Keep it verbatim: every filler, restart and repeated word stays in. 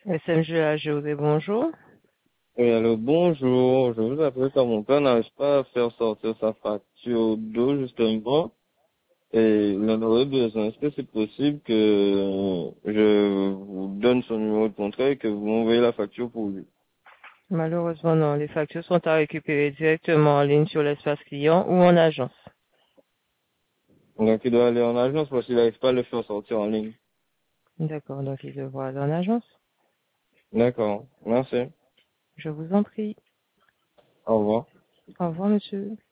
S M G A G O D, bonjour. Oui, alors bonjour, je vous appelle car mon père n'arrive pas à faire sortir sa facture d'eau justement et il en aurait besoin. Est-ce que c'est possible que je vous donne son numéro de contrat et que vous m'envoyez la facture pour lui? Malheureusement, non. Les factures sont à récupérer directement en ligne sur l'espace client ou en agence. Donc il doit aller en agence parce qu'il n'arrive pas à le faire sortir en ligne. D'accord, donc il devra aller en agence. D'accord, merci. Je vous en prie. Au revoir. Au revoir, monsieur.